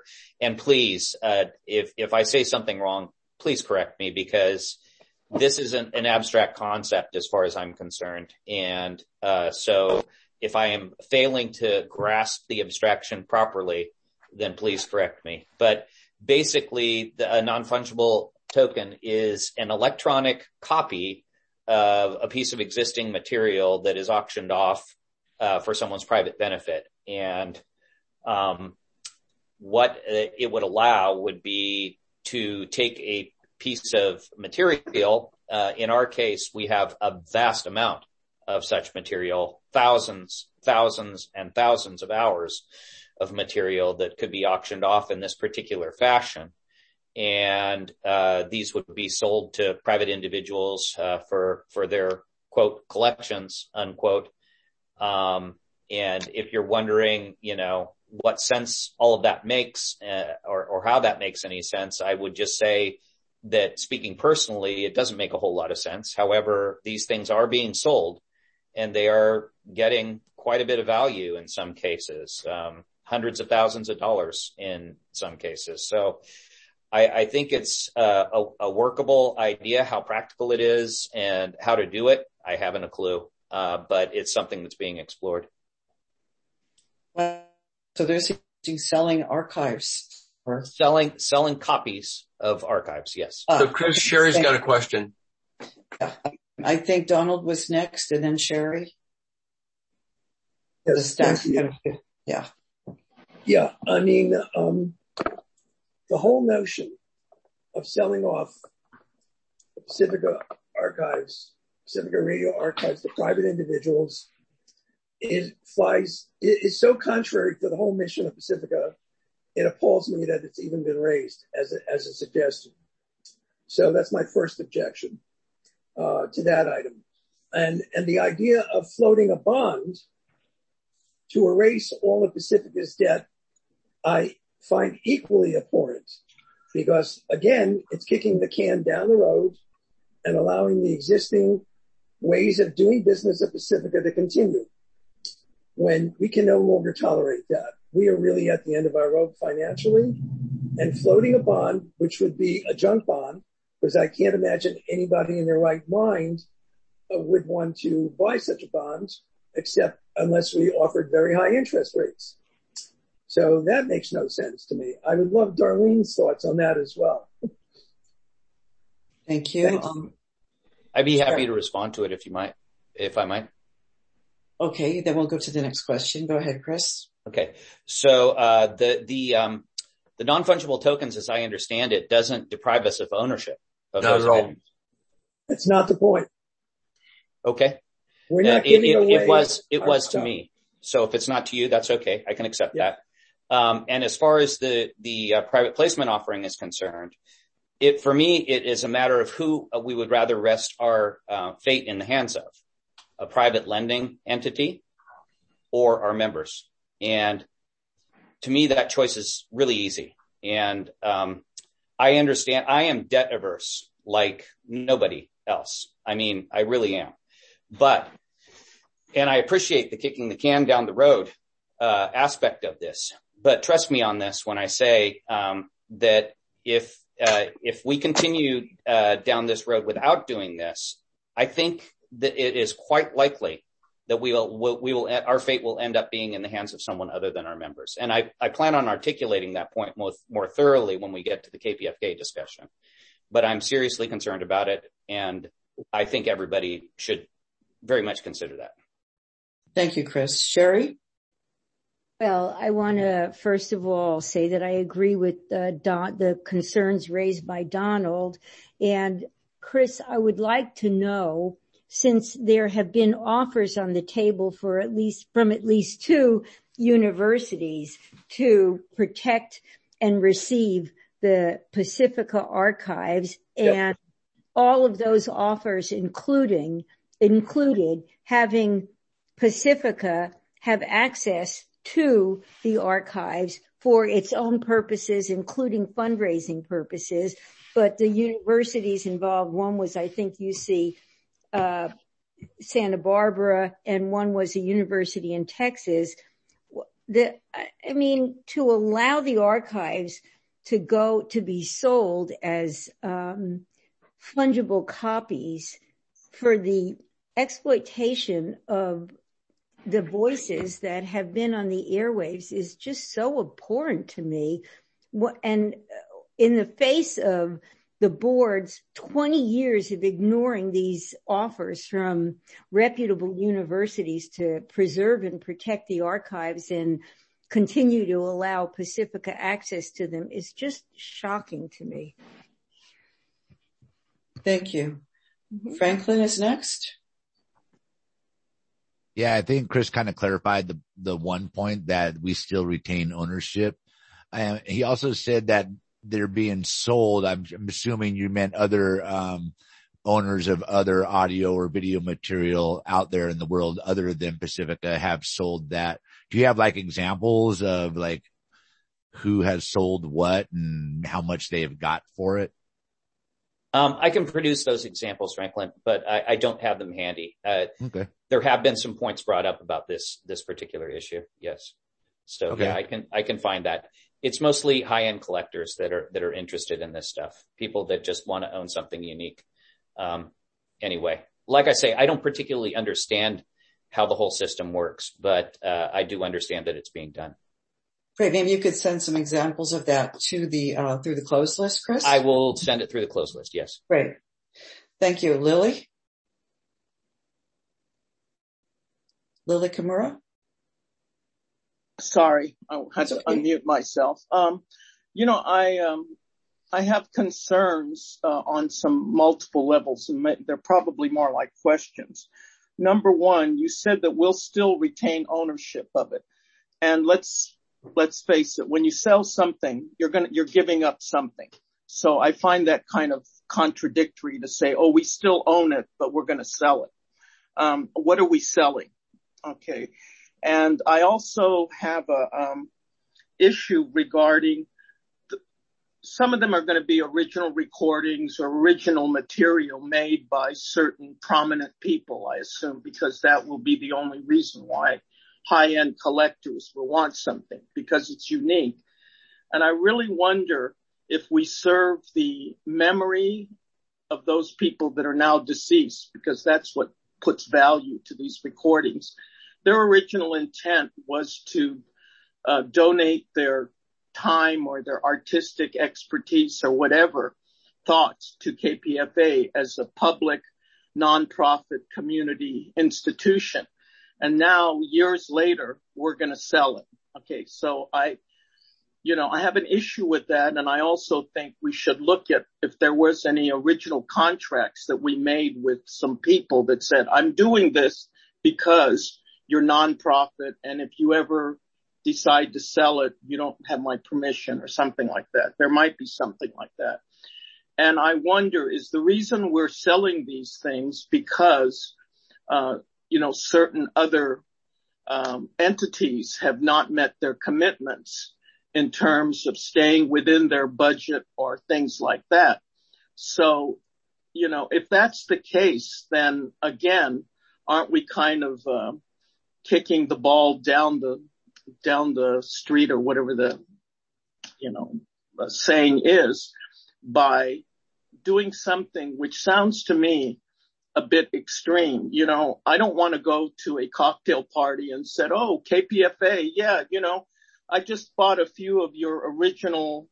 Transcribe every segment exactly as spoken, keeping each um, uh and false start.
And please, uh, if, if I say something wrong, please correct me, because this isn't an abstract concept as far as I'm concerned. And, uh, so if I am failing to grasp the abstraction properly, then please correct me. But basically, the, a non-fungible token is an electronic copy of a piece of existing material that is auctioned off uh, for someone's private benefit. And um, what it would allow would be to take a piece of material. Uh, in our case, we have a vast amount of such material, thousands, thousands, and thousands of hours of material that could be auctioned off in this particular fashion. And uh these would be sold to private individuals uh for for their quote collections unquote. Um and if you're wondering, you know, what sense all of that makes uh, or or how that makes any sense, I would just say that, speaking personally, it doesn't make a whole lot of sense. However, these things are being sold and they are getting quite a bit of value in some cases, um hundreds of thousands of dollars in some cases. So I, I think it's uh, a, a workable idea. How practical it is and how to do it, I haven't a clue. Uh, but it's something that's being explored. Well, so they're selling archives or selling selling copies of archives. Yes. Uh, so Chris, Sherry's got a question. I think Donald was next, and then Sherry. Yes, thank you. Yeah. Yeah. I mean, um, the whole notion of selling off Pacifica archives, Pacifica Radio archives to private individuals is flies, is so contrary to the whole mission of Pacifica. It appalls me that it's even been raised as a, as a suggestion. So that's my first objection, uh, to that item. And, and the idea of floating a bond to erase all of Pacifica's debt, I find equally abhorrent, because again, it's kicking the can down the road and allowing the existing ways of doing business at Pacifica to continue when we can no longer tolerate that. We are really at the end of our rope financially, and floating a bond, which would be a junk bond, because I can't imagine anybody in their right mind uh, would want to buy such a bond, except unless we offered very high interest rates. So that makes no sense to me. I would love Darlene's thoughts on that as well. Thank you. Um, I'd be happy to respond to it if you might, if I might. Okay, then we'll go to the next question. Go ahead, Chris. Okay. So, uh, the, the, um, the non-fungible tokens, as I understand it, doesn't deprive us of ownership of Not those at all. items. That's not the point. Okay. We're not Uh, it, giving it, away it was, it our was stuff. to me. So if it's not to you, that's okay. I can accept Yeah. that. Um, and as far as the, the uh, private placement offering is concerned, it, for me, it is a matter of who uh, we would rather rest our uh, fate in the hands of, a private lending entity or our members. And to me, that choice is really easy. And, um, I understand I am debt averse like nobody else. I mean, I really am, but, and I appreciate the kicking the can down the road, uh, aspect of this, but trust me on this when I say, um, that if, uh, if we continue, uh, down this road without doing this, I think that it is quite likely that we will, we will, our fate will end up being in the hands of someone other than our members. And I, I plan on articulating that point more, more thoroughly when we get to the K P F K discussion, but I'm seriously concerned about it. And I think everybody should very much consider that. Thank you, Chris. Sherry? Well, I want to first of all say that I agree with uh, Don, the concerns raised by Donald. And Chris, I would like to know, since there have been offers on the table for at least, from at least two universities to protect and receive the Pacifica archives, Yep. and all of those offers including, included having Pacifica have access to the archives for its own purposes, including fundraising purposes. But the universities involved, one was, I think, U C uh Santa Barbara, and one was a university in Texas. the, I mean, to allow the archives to go, to be sold as, um, fungible copies for the exploitation of the voices that have been on the airwaves is just so abhorrent to me. And in the face of the board's twenty years of ignoring these offers from reputable universities to preserve and protect the archives and continue to allow Pacifica access to them is just shocking to me. Thank you. Mm-hmm. Franklin is next. Yeah, I think Chris kind of clarified the, the one point that we still retain ownership. And he also said that they're being sold. I'm, I'm assuming you meant other, um, owners of other audio or video material out there in the world other than Pacifica have sold that. Do you have like examples of like who has sold what and how much they have got for it? Um, I can produce those examples, Franklin, but I, I don't have them handy. Uh, okay. There have been some points brought up about this, this particular issue. Yes. So okay. yeah, I can, I can find that. It's mostly high-end collectors that are, that are interested in this stuff. People that just want to own something unique. Um, anyway, like I say, I don't particularly understand how the whole system works, but, uh, I do understand that it's being done. Great. Maybe you could send some examples of that to the, uh, through the closed list, Chris? I will send it through the closed list. Yes. Great. Thank you. Lily? Lily Kimura? Sorry, I had to okay. unmute myself. Um, you know, I, um, I have concerns, uh, on some multiple levels, and they're probably more like questions. Number one, you said that we'll still retain ownership of it. And let's, let's face it, when you sell something, you're gonna, you're giving up something. So I find that kind of contradictory to say, oh, we still own it, but we're gonna sell it. Um, what are we selling? Okay. And I also have a, um, issue regarding the, some of them are going to be original recordings or original material made by certain prominent people, I assume, because that will be the only reason why high-end collectors will want something, because it's unique. And I really wonder if we serve the memory of those people that are now deceased, because that's what puts value to these recordings. Their original intent was to uh, donate their time or their artistic expertise or whatever thoughts to K P F A as a public nonprofit community institution. And now years later, we're going to sell it. Okay. So I, you know, I have an issue with that. And I also think we should look at if there was any original contracts that we made with some people that said, I'm doing this because you're nonprofit. And if you ever decide to sell it, you don't have my permission or something like that. There might be something like that. And I wonder, is the reason we're selling these things because, uh, you know, certain other, um, entities have not met their commitments in terms of staying within their budget or things like that. So, you know, if that's the case, then again, aren't we kind of, uh, kicking the ball down the, down the street or whatever the, you know, uh, saying is by doing something which sounds to me a bit extreme. You know, I don't want to go to a cocktail party and said, oh, K P F A. Yeah. You know, I just bought a few of your original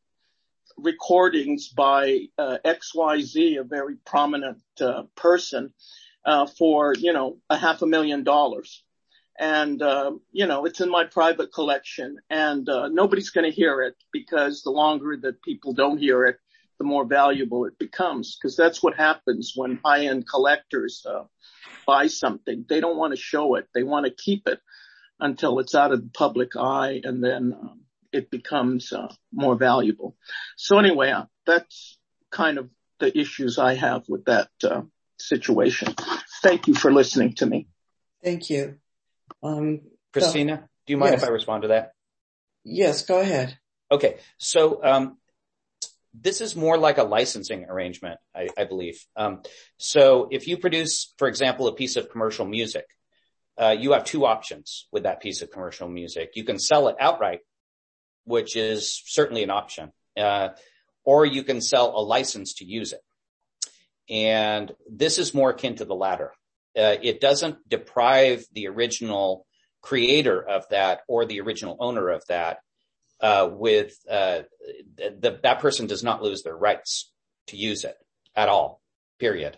recordings by, uh, X Y Z, a very prominent, uh, person, uh, for, you know, a half a million dollars. And, uh, you know, it's in my private collection and, uh, nobody's going to hear it because the longer that people don't hear it, the more valuable it becomes. Cause that's what happens when high end collectors, uh, buy something. They don't want to show it. They want to keep it until it's out of the public eye and then, um, it becomes, uh, more valuable. So anyway, uh, that's kind of the issues I have with that, uh, situation. Thank you for listening to me. Thank you. Um, Christina, so, do you mind yes. if I respond to that? Yes, go ahead. Okay. So, um, this is more like a licensing arrangement, I, I believe. Um, so if you produce, for example, a piece of commercial music, uh, you have two options with that piece of commercial music. You can sell it outright, which is certainly an option, uh, or you can sell a license to use it. And this is more akin to the latter. Uh, it doesn't deprive the original creator of that or the original owner of that, uh, with, uh, the, that person does not lose their rights to use it at all, period.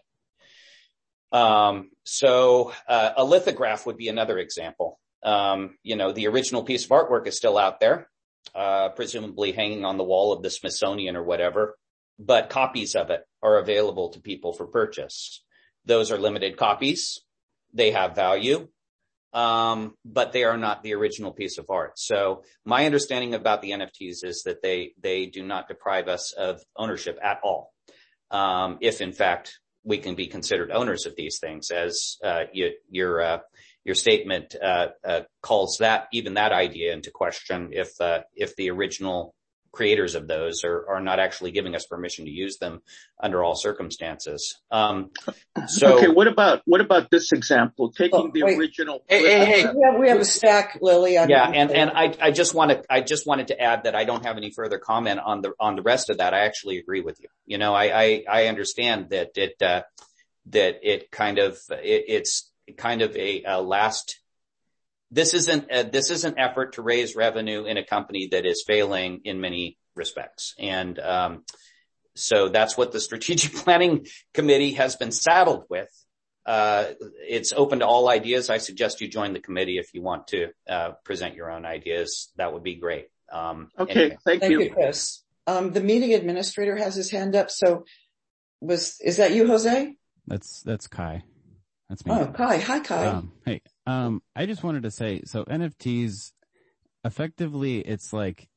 Um, so, uh, a lithograph would be another example. Um, you know, the original piece of artwork is still out there, uh, presumably hanging on the wall of the Smithsonian or whatever, but copies of it are available to people for purchase. Those are limited copies. They have value, um, but they are not the original piece of art. So my understanding about the N F Ts is that they, they do not deprive us of ownership at all. Um, if in fact we can be considered owners of these things, as, uh, you, your, uh, your statement, uh, uh, calls that, even that idea into question if, uh, if the original creators of those are, are not actually giving us permission to use them under all circumstances. Um, so. Okay. What about, what about this example? Taking Oh, the wait. original. Hey, hey, hey. We have, we have a stack, Lily. I'm Yeah. And, and I, I just want to, I just wanted to add that I don't have any further comment on the, on the rest of that. I actually agree with you. You know, I, I, I understand that it, uh, that it kind of, it, it's kind of a, a last, This isn't a, this is an effort to raise revenue in a company that is failing in many respects. And, um, so that's what the strategic planning committee has been saddled with. Uh, it's open to all ideas. I suggest you join the committee if you want to, uh, present your own ideas. That would be great. Um, Okay. anyway. Thank, Thank you. you, Chris. Um, the meeting administrator has his hand up. So was, is that you, Jose? That's, that's Kai. That's me. Oh, Kai. Hi, Kai. Um, hey, um, I just wanted to say, so N F Ts, effectively, it's like,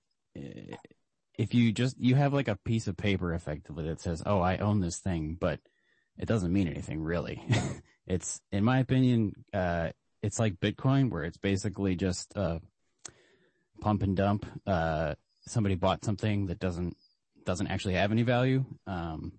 if you just, you have like a piece of paper effectively that says, oh, I own this thing, but it doesn't mean anything really. It's, in my opinion, uh, it's like Bitcoin, where it's basically just, uh, pump and dump. Uh, somebody bought something that doesn't, doesn't actually have any value. Um,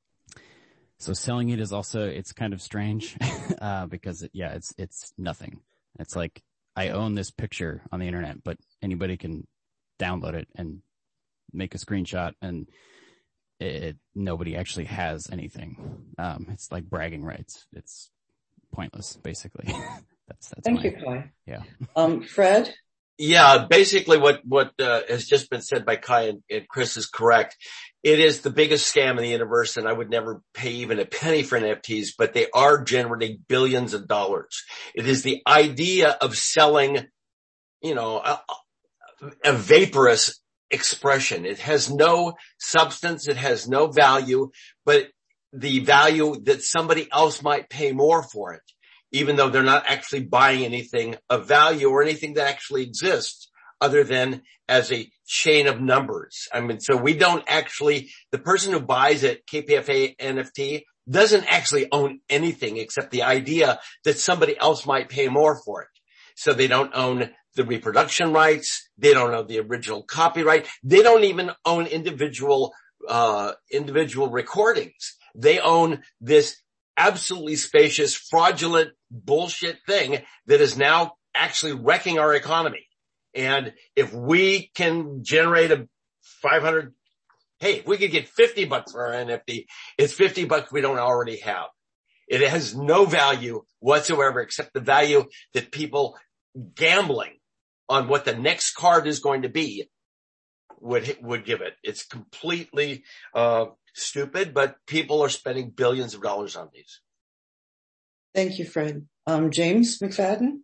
So selling it is also, it's kind of strange, uh, because it, yeah, it's, it's nothing. It's like, I own this picture on the internet, but anybody can download it and make a screenshot, and it, nobody actually has anything. Um, it's like bragging rights. It's pointless, basically. that's, that's Thank my, you, Kai. Yeah. Um, Fred? Yeah, basically what, what, uh, has just been said by Kai and, and Chris is correct. It is the biggest scam in the universe, and I would never pay even a penny for N F Ts, but they are generating billions of dollars. It is the idea of selling, you know, a, a vaporous expression. It has no substance. It has no value, but the value that somebody else might pay more for it, even though they're not actually buying anything of value or anything that actually exists other than as a chain of numbers. I mean, so we don't actually, the person who buys it, K P F A N F T, doesn't actually own anything except the idea that somebody else might pay more for it. So they don't own the reproduction rights. They don't own the original copyright. They don't even own individual, uh, individual recordings. They own this absolutely spacious, fraudulent bullshit thing that is now actually wrecking our economy. And if we can generate a five hundred, hey, if we could get fifty bucks for our N F T, it's fifty bucks we don't already have. It has no value whatsoever except the value that people gambling on what the next card is going to be would, would give it. It's completely, uh, stupid, but people are spending billions of dollars on these. Thank you, Fred. Um, James McFadden?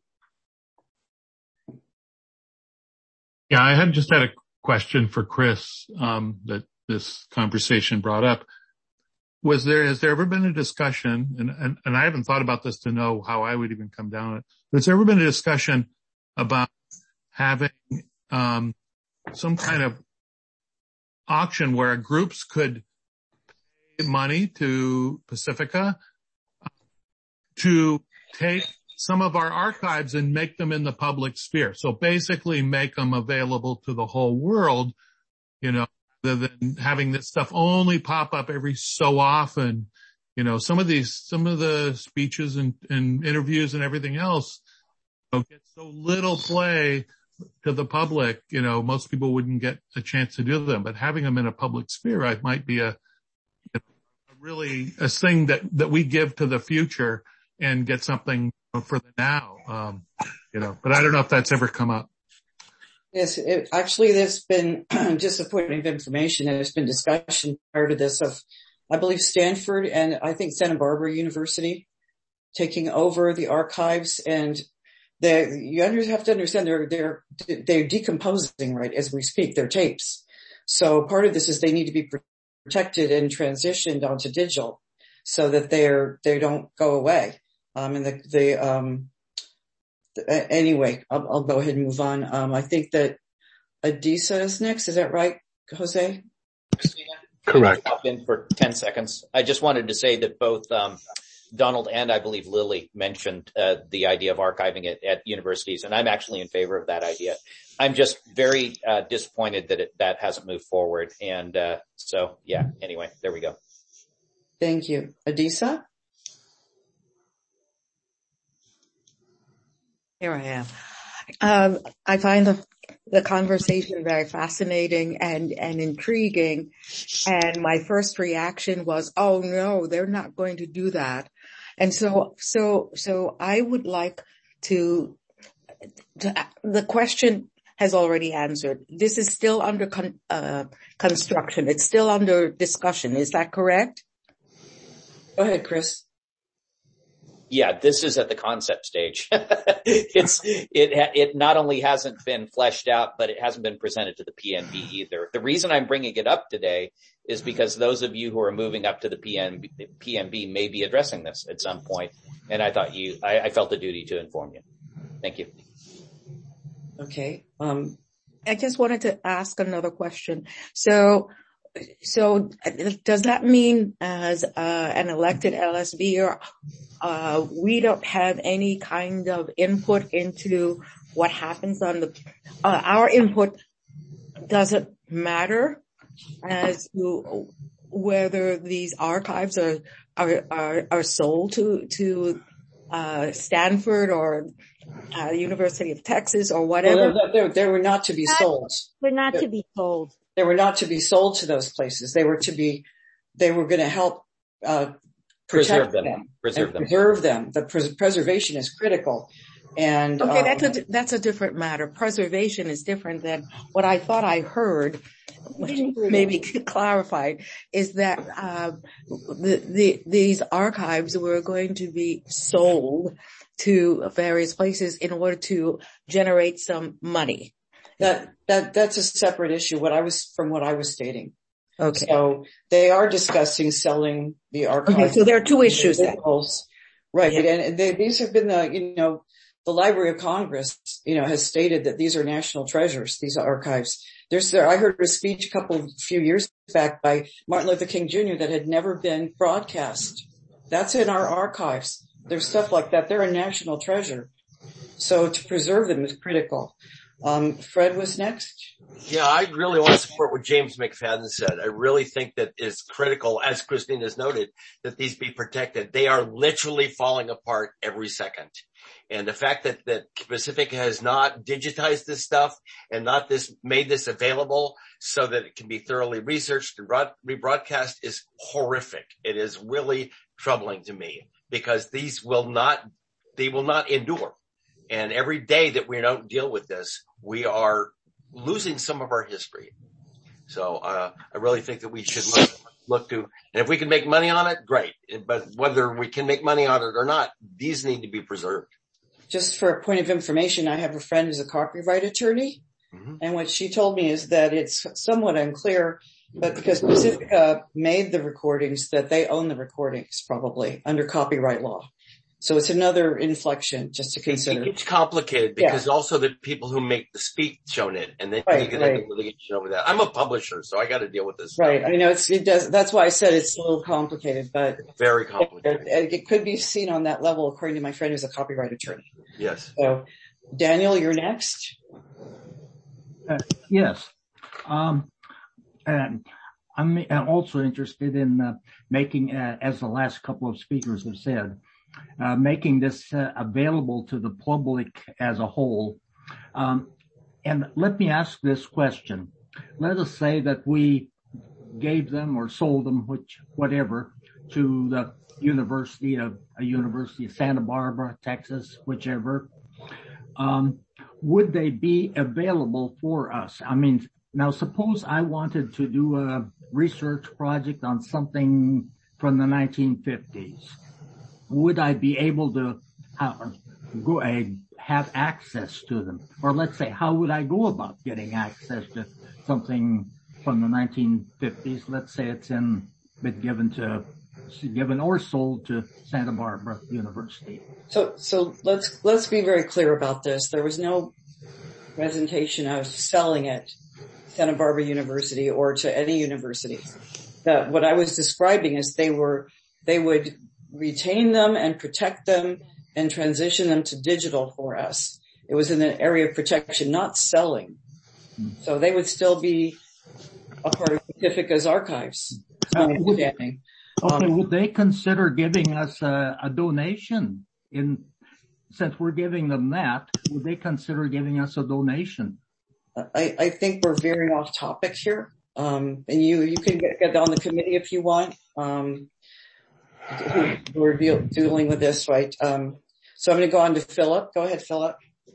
Yeah, I had just had a question for Chris, um, that this conversation brought up. Was there, has there ever been a discussion, and, and, and I haven't thought about this to know how I would even come down it, but has there ever been a discussion about having, um, some kind of auction where groups could pay money to Pacifica to take some of our archives and make them in the public sphere? So basically make them available to the whole world, you know, rather than having this stuff only pop up every so often. You know, some of these, some of the speeches and, and interviews and everything else, know, get so little play to the public, you know, most people wouldn't get a chance to do them, but having them in a public sphere, I might be a, you know, really a thing that, that we give to the future and get something for the now. Um, you know, but I don't know if that's ever come up. Yes, it, actually there's been just a point of information. There's been discussion prior to this of, I believe, Stanford and I think Santa Barbara University taking over the archives, and they, you have to understand they're, they're, they're decomposing, right, as we speak, their tapes. So part of this is they need to be protected and transitioned onto digital so that they're, they don't go away. Um, and the, the, um, the, anyway, I'll, I'll go ahead and move on. Um, I think that Adisa is next. Is that right, Jose? Correct. I'll pop in for ten seconds. I just wanted to say that both, um, Donald and I believe Lily mentioned uh, the idea of archiving it at universities, and I'm actually in favor of that idea. I'm just very uh, disappointed that it, that hasn't moved forward. And uh, so, yeah, anyway, there we go. Thank you. Adisa? Here I am. Um, I find the the conversation very fascinating and, and intriguing. And my first reaction was, oh no, they're not going to do that. And so, so, so I would like to, to the question has already answered. This is still under con, uh, construction. It's still under discussion. Is that correct? Go ahead, Chris. Yeah, this is at the concept stage. it's, it, it not only hasn't been fleshed out, but it hasn't been presented to the P N B either. The reason I'm bringing it up today is because those of you who are moving up to the P N B, P N B may be addressing this at some point, and I thought you, I, I felt a duty to inform you. Thank you. Okay. Um, I just wanted to ask another question. So, so does that mean as uh, an elected L S B or uh, we don't have any kind of input into what happens on the, uh, our input doesn't matter as to whether these archives are, are, are, are sold to, to, uh, Stanford or, uh, University of Texas or whatever? Well, they, they were not to be sold. They're not to be sold. They were not to be sold to those places. They were to be, they were going to help, uh, protect preserve them, them, preserve them. preserve them. The pres- preservation is critical. And, okay, um, that's a, that's a different matter. Preservation is different than what I thought I heard, maybe clarified, is that, uh, the, the, these archives were going to be sold to various places in order to generate some money. That, that, that's a separate issue. What I was, from what I was stating. Okay. So they are discussing selling the archives. Okay, so there are two issues then. Right. Yeah. And they, these have been the, you know, the Library of Congress, you know, has stated that these are national treasures, these archives. There's, there, I heard a speech a couple of few years back by Martin Luther King Junior that had never been broadcast. That's in our archives. There's stuff like that. They're a national treasure. So to preserve them is critical. Um, Fred was next. Yeah, I really want to support what James McFadden said. I really think that it's critical, as Christine has noted, that these be protected. They are literally falling apart every second. And the fact that, that Pacifica has not digitized this stuff and not this, made this available so that it can be thoroughly researched and broad, rebroadcast is horrific. It is really troubling to me because these will not, they will not endure. And every day that we don't deal with this, we are losing some of our history. So, uh, I really think that we should look, look to, and if we can make money on it, great. But whether we can make money on it or not, these need to be preserved. Just for a point of information, I have a friend who's a copyright attorney. Mm-hmm. And what she told me is that it's somewhat unclear, but because Pacifica made the recordings, that they own the recordings probably under copyright law. So it's another inflection just to consider. It's complicated because yeah. also the people who make the speech own it, and then right, you get right. into litigation over that. I'm a publisher, so I got to deal with this. Right. Stuff. I know it's, it does, that's why I said it's a little complicated, but very complicated. It, it could be seen on that level according to my friend who's a copyright attorney. Yes. So Daniel, you're next. Uh, yes. Um, and I'm also interested in uh, making, uh, as the last couple of speakers have said, uh, making this uh, available to the public as a whole. Um, and let me ask this question. Let us say that we gave them or sold them, which, whatever, to the University of, a University of Santa Barbara, Texas, whichever. Um, would they be available for us? I mean, now suppose I wanted to do a research project on something from the nineteen fifties. Would I be able to have, go, uh, have access to them? Or let's say, how would I go about getting access to something from the nineteen fifties? Let's say it's in, been given to, given or sold to Santa Barbara University. So, so let's, let's be very clear about this. There was no presentation of selling it Santa Barbara University or to any university. That what I was describing is they were, they would retain them and protect them and transition them to digital for us. It was in an area of protection, not selling. So they would still be a part of Pacifica's archives. Uh, would, okay, um, would they consider giving us a, a donation in, since we're giving them that, would they consider giving us a donation? I, I think we're veering off topic here. Um, and you, you can get, get on the committee if you want. Um, we're deal, dealing with this, right? Um, so I'm going to go on to Philip. Go ahead, Philip.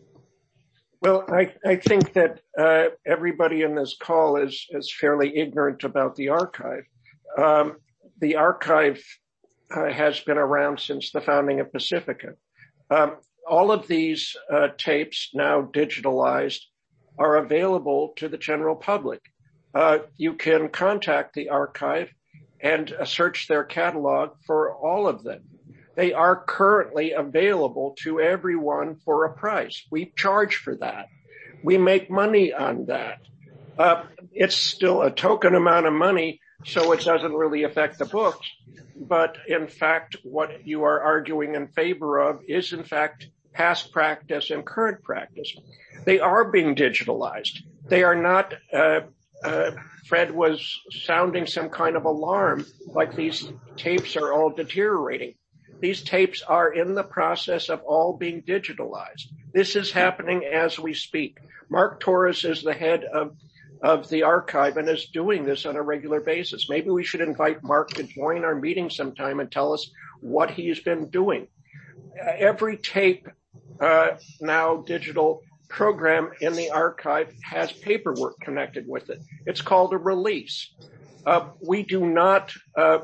Well, I, I think that, uh, everybody in this call is, is fairly ignorant about the archive. Um, the archive uh, has been around since the founding of Pacifica. Um, all of these, uh, tapes now digitalized are available to the general public. Uh, you can contact the archive and uh, search their catalog for all of them. They are currently available to everyone for a price. We charge for that. We make money on that. Uh, it's still a token amount of money, so it doesn't really affect the books. But in fact, what you are arguing in favor of is in fact past practice and current practice. They are being digitalized. They are not, uh, uh, Fred was sounding some kind of alarm, like these tapes are all deteriorating. These tapes are in the process of all being digitalized. This is happening as we speak. Mark Torres is the head of, of the archive and is doing this on a regular basis. Maybe we should invite Mark to join our meeting sometime and tell us what he's been doing. Uh, every tape, uh, now digital program in the archive has paperwork connected with it. It's called a release. Uh, we do not, uh,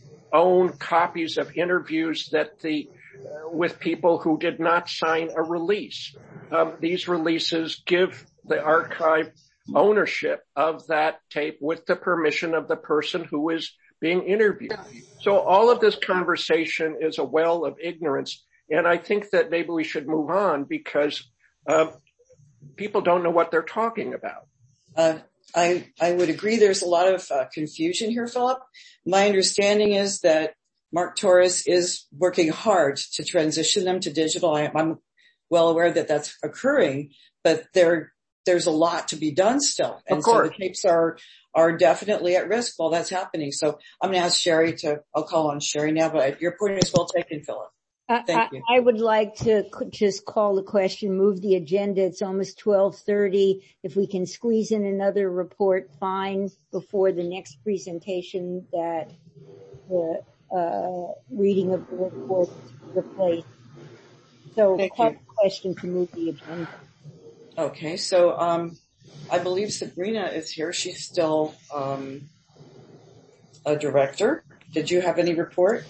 own copies of interviews that the uh, with people who did not sign a release. Um, these releases give the archive ownership of that tape with the permission of the person who is being interviewed. So all of this conversation is a well of ignorance, and I think that maybe we should move on because uh, people don't know what they're talking about. Uh, I, I would agree there's a lot of uh, confusion here, Philip. My understanding is that Mark Torres is working hard to transition them to digital. I, I'm well aware that that's occurring, but there, there's a lot to be done still. And so the tapes are, are definitely at risk while that's happening. So I'm going to ask Sherry to, I'll call on Sherry now, but your point is well taken, Philip. Thank you. I, I would like to just call the question, move the agenda. It's almost twelve thirty. If we can squeeze in another report, fine, before the next presentation that the uh, reading of the report is replaced. So Thank call you. the question to move the agenda. Okay, so um, I believe Sabrina is here. She's still um, a director. Did you have any report?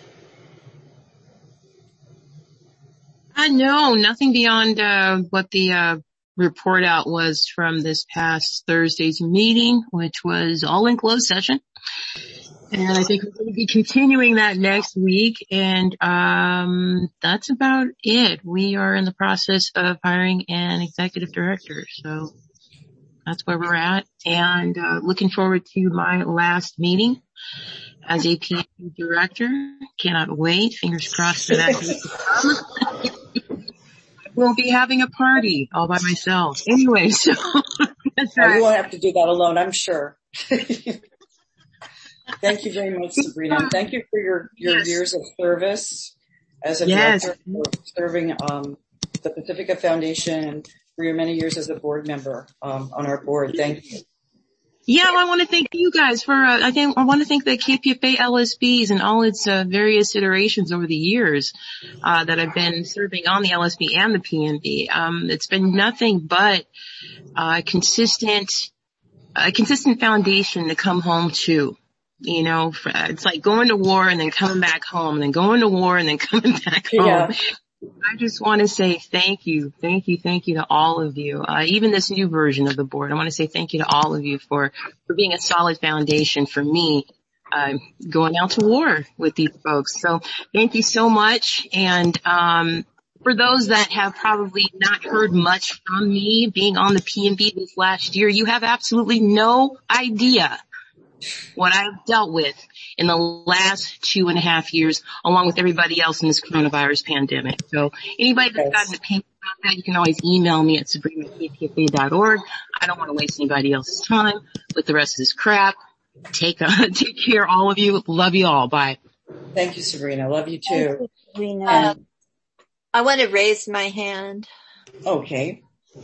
Uh, no, nothing beyond uh, what the uh, report out was from this past Thursday's meeting, which was all in closed session. And I think we're going to be continuing that next week. And um that's about it. We are in the process of hiring an executive director. So that's where we're at. And uh looking forward to my last meeting as a P H D director. Cannot wait. Fingers crossed for that. We'll be having a party all by myself. Anyway, so that's right. You won't have to do that alone, I'm sure. Thank you very much, Sabrina. Thank you for your, your yes. years of service. as a Yes. director for serving um, the Pacifica Foundation and for your many years as a board member um, on our board. Thank you. Yeah, well, I want to thank you guys for, uh, I think, I want to thank the K P F A L S Bs and all its uh, various iterations over the years, uh, that I've been serving on the L S B and the P M B. Um, it's been nothing but, uh, consistent, a consistent foundation to come home to. You know, it's like going to war and then coming back home and then going to war and then coming back home. Yeah. I just want to say thank you, thank you, thank you to all of you. Uh, even this new version of the board, I want to say thank you to all of you for, for being a solid foundation for me, uh, going out to war with these folks. So thank you so much. And, um, for those that have probably not heard much from me being on the P M B this last year, you have absolutely no idea what I've dealt with in the last two and a half years, along with everybody else in this coronavirus pandemic. So anybody that's got an opinion about that, you can always email me at Sabrina at K P F A dot org. I don't want to waste anybody else's time with the rest of this crap. Take uh, take care, all of you. Love you all. Bye. Thank you, Sabrina. Love you too. You, Sabrina. Um, I want to raise my hand. Okay.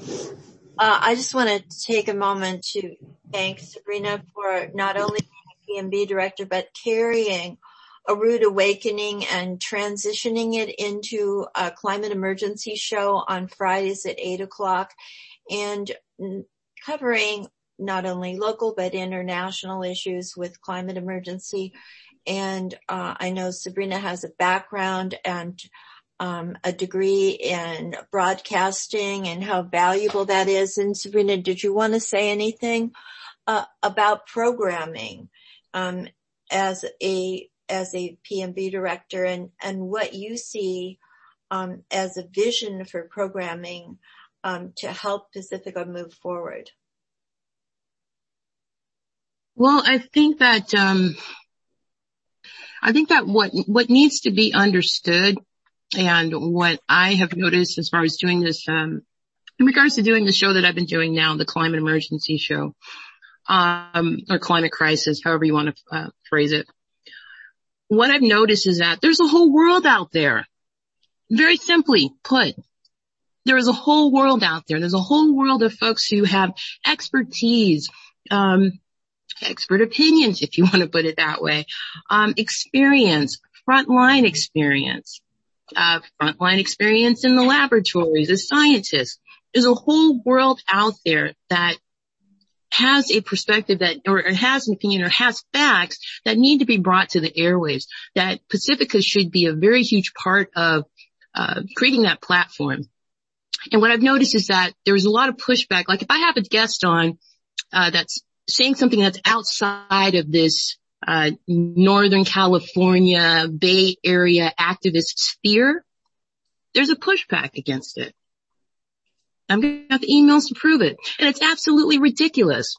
Uh, I just want to take a moment to thank Sabrina for not only being a P M B director, but carrying a rude awakening and transitioning it into a climate emergency show on Fridays at eight o'clock and covering not only local but international issues with climate emergency. And uh, I know Sabrina has a background and Um, a degree in broadcasting and how valuable that is. And Sabrina, did you want to say anything uh, about programming um, as a as a P M B director and and what you see um, as a vision for programming um, to help Pacifica move forward? Well, I think that um, I think that what what needs to be understood. And what I have noticed as far as doing this, um, in regards to doing the show that I've been doing now, the climate emergency show, um, or climate crisis, however you want to uh, phrase it. What I've noticed is that there's a whole world out there. Very simply put, there is a whole world out there. There's a whole world of folks who have expertise, um, expert opinions, if you want to put it that way, um, experience, frontline experience. Uh, frontline experience in the laboratories as scientists. There's a whole world out there that has a perspective that, or has an opinion or has facts that need to be brought to the airwaves, that Pacifica should be a very huge part of, uh, creating that platform. And what I've noticed is that there's a lot of pushback. Like if I have a guest on, uh, that's saying something that's outside of this Uh, Northern California Bay Area activist sphere, there's a pushback against it. I'm going to have emails to prove it. And it's absolutely ridiculous.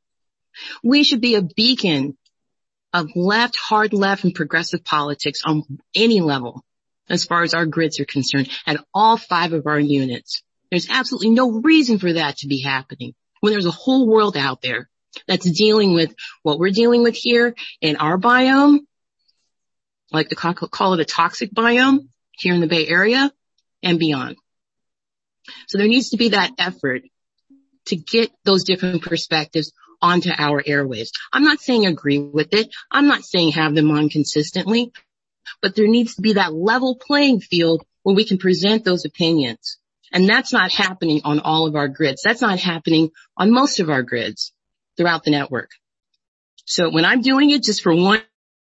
We should be a beacon of left, hard left and progressive politics on any level as far as our grids are concerned at all five of our units. There's absolutely no reason for that to be happening when there's a whole world out there that's dealing with what we're dealing with here in our biome, like to call it a toxic biome here in the Bay Area and beyond. So there needs to be that effort to get those different perspectives onto our airwaves. I'm not saying agree with it. I'm not saying have them on consistently, but there needs to be that level playing field where we can present those opinions. And that's not happening on all of our grids. That's not happening on most of our grids throughout the network. So when I'm doing it just for one,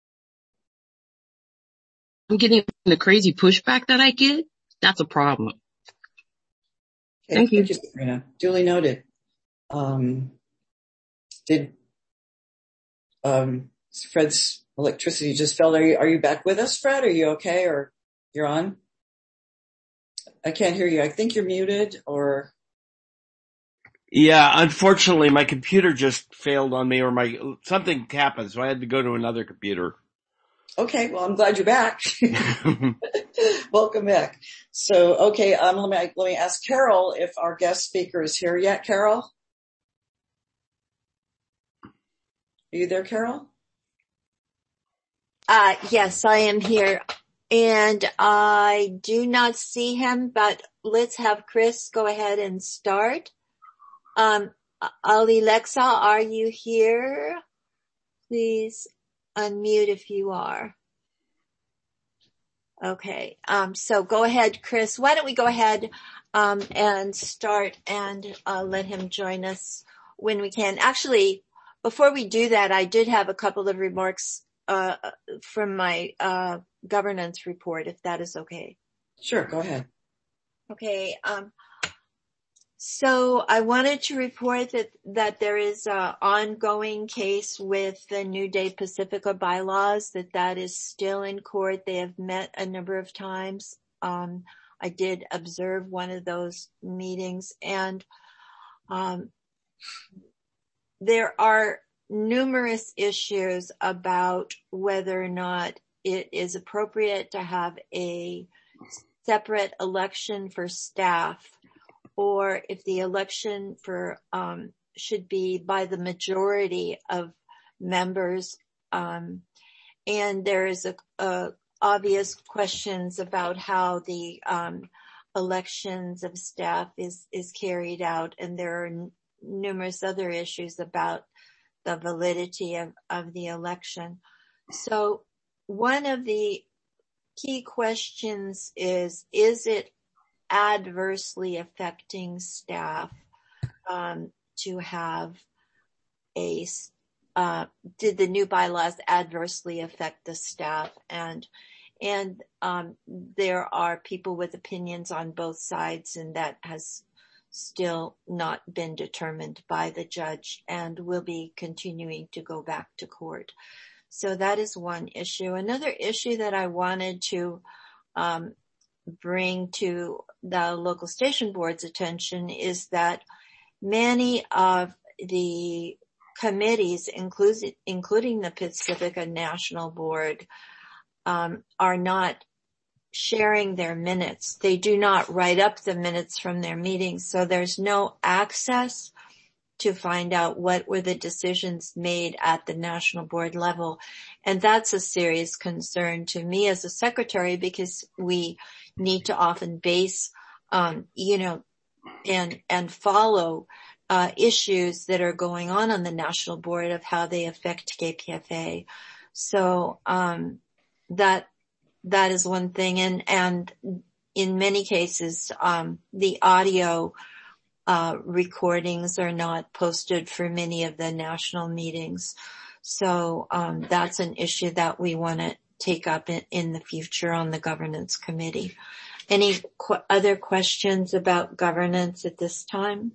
I'm getting the crazy pushback that I get, that's a problem. Okay, thank you. Thank you, Sabrina. Duly noted. Um, did, um, Fred's electricity just fell. Are you, are you back with us, Fred? Are you okay? Or you're on? I can't hear you. I think you're muted or... Yeah, unfortunately, my computer just failed on me, or my something happened, so I had to go to another computer. Okay, well, I'm glad you're back. Welcome back. So, okay, um, let me let me ask Carol if our guest speaker is here yet. Carol, are you there, Carol? Uh, yes, I am here. And I do not see him, but let's have Chris go ahead and start. Um, Alilexa, are you here? Please unmute if you are. Okay. Um, so go ahead, Chris. Why don't we go ahead, um, and start and, uh, let him join us when we can. Actually, before we do that, I did have a couple of remarks, uh, from my, uh, governance report, if that is okay. Sure. Go ahead. Okay. Um, so I wanted to report that, that there is an ongoing case with the New Day Pacifica bylaws, that that is still in court. They have met a number of times. Um, I did observe one of those meetings, and, um, there are numerous issues about whether or not it is appropriate to have a separate election for staff, or if the election for um should be by the majority of members. Um and there is a, a obvious questions about how the um elections of staff is is carried out, and there are n- numerous other issues about the validity of, of the election. So one of the key questions is, is it adversely affecting staff um, to have a, uh, did the new bylaws adversely affect the staff? And, and um, there are people with opinions on both sides, and that has still not been determined by the judge and will be continuing to go back to court. So that is one issue. Another issue that I wanted to um, bring to the local station board's attention is that many of the committees, including, including the Pacifica National Board, um, are not sharing their minutes. They do not write up the minutes from their meetings, so there's no access to find out what were the decisions made at the national board level. And that's a serious concern to me as a secretary, because we need to often base, um, you know, and, and follow, uh, issues that are going on on the national board of how they affect K P F A. So, um, that, that is one thing. And, and in many cases, um, the audio Uh, recordings are not posted for many of the national meetings. So, um, that's an issue that we want to take up in, in the future on the governance committee. Any qu- other questions about governance at this time?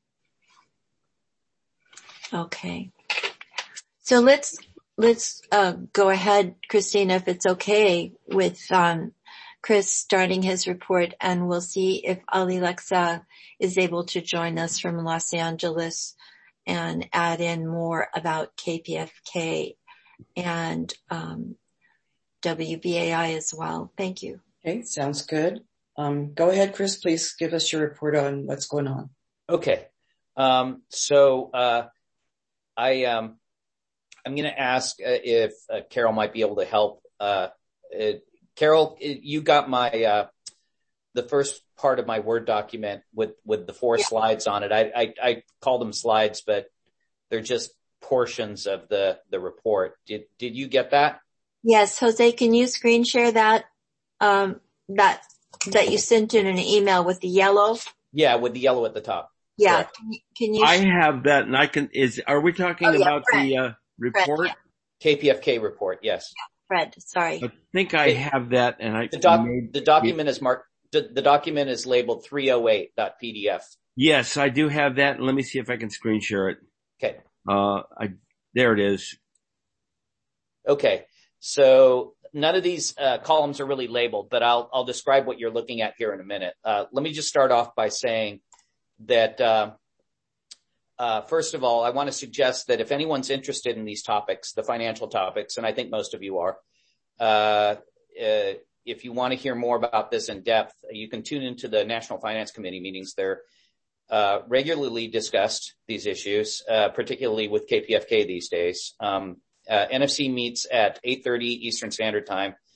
Okay. So let's, let's, uh, go ahead, Christina, if it's okay with, um, Chris starting his report, and we'll see if Alilexa is able to join us from Los Angeles and add in more about K P F K and um, W B A I as well. Thank you. Okay, sounds good. Um, go ahead, Chris. Please give us your report on what's going on. Okay. Um, so uh, I um, I'm going to ask uh, if uh, Carol might be able to help. Uh, it, Carol, you got my, uh, the first part of my Word document with, with the four yeah. slides on it. I, I, I call them slides, but they're just portions of the, the report. Did, did you get that? Yes. Jose, can you screen share that, um, that, that you sent in an email with the yellow? Yeah, with the yellow at the top. Yeah. Can you, can you I have that, and I can, is, are we talking oh, yeah, about Fred. the, uh, report? Fred, yeah. K P F K report. Yes. Yeah. Fred, sorry. I think I have that, and I the, doc, the document is marked. The, the document is labeled three oh eight dot P D F. Yes, I do have that. Let me see if I can screen share it. Okay. Uh, I there it is. Okay, so none of these uh, columns are really labeled, but I'll I'll describe what you're looking at here in a minute. Uh, let me just start off by saying that. Uh, Uh, first of all, I want to suggest that if anyone's interested in these topics, the financial topics, and I think most of you are, uh, uh, if you want to hear more about this in depth, you can tune into the National Finance Committee meetings. They're uh, regularly discussed, these issues, uh, particularly with K P F K these days. Um, uh, N F C meets at eight thirty Eastern Standard Time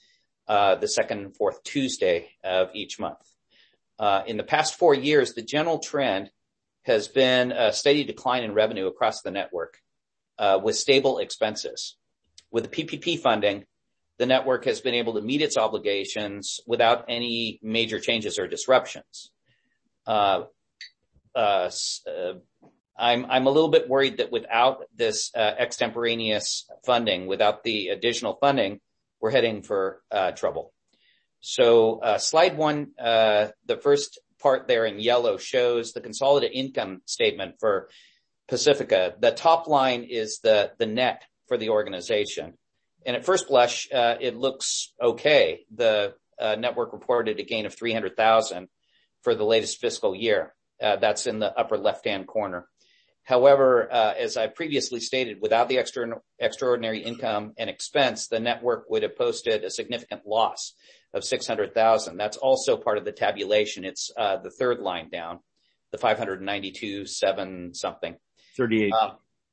uh, the second and fourth Tuesday of each month. Uh, in the past four years, the general trend has been a steady decline in revenue across the network, uh, with stable expenses. With the P P P funding, the network has been able to meet its obligations without any major changes or disruptions. Uh, uh, uh I'm, I'm a little bit worried that without this uh, extemporaneous funding, without the additional funding, we're heading for uh, trouble. So uh, slide one, uh, the first part there in yellow shows the consolidated income statement for Pacifica. The top line is the, the net for the organization. And at first blush, uh, it looks okay. The uh, network reported a gain of three hundred thousand for the latest fiscal year. Uh, that's in the upper left-hand corner. However, uh, as I previously stated, without the extra, extraordinary income and expense, the network would have posted a significant loss of six hundred thousand. That's also part of the tabulation. It's uh, the third line down, the five hundred ninety-two, seven something. thirty-eight. Um,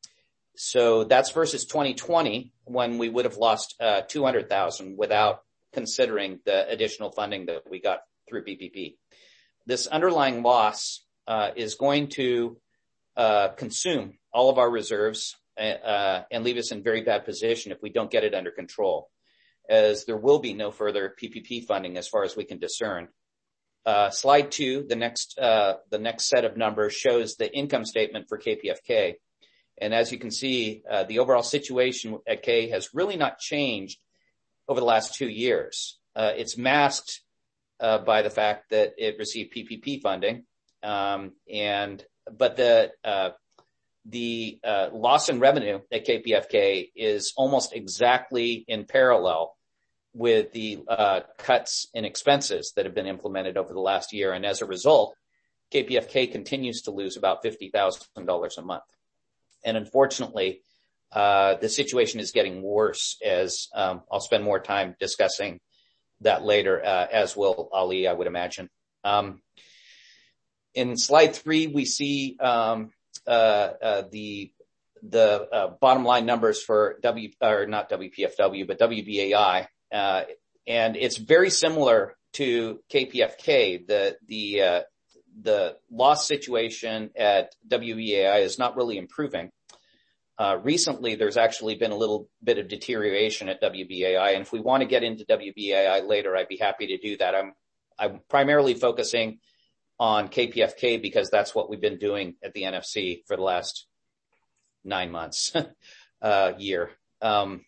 so that's versus twenty twenty, when we would have lost uh, two hundred thousand without considering the additional funding that we got through P P P. This underlying loss uh, is going to uh consume all of our reserves uh and leave us in very bad position if we don't get it under control, as there will be no further P P P funding as far as we can discern. Uh slide two, the next uh the next set of numbers shows the income statement for K P F K. And as you can see, uh the overall situation at K has really not changed over the last two years. Uh it's masked uh by the fact that it received P P P funding, um and but the uh, the uh, loss in revenue at K P F K is almost exactly in parallel with the uh, cuts in expenses that have been implemented over the last year. And as a result, K P F K continues to lose about fifty thousand dollars a month. And unfortunately, uh, the situation is getting worse, as um, I'll spend more time discussing that later, uh, as will Ali, I would imagine. Um, In slide three, we see um, uh, uh, the the uh, bottom line numbers for W or not W P F W, but W B A I, uh, and it's very similar to K P F K. The the uh, the loss situation at W B A I is not really improving. Uh, recently, there's actually been a little bit of deterioration at W B A I, and if we want to get into W B A I later, I'd be happy to do that. I'm I'm primarily focusing on K P F K because that's what we've been doing at the N F C for the last nine months, uh, year. Um,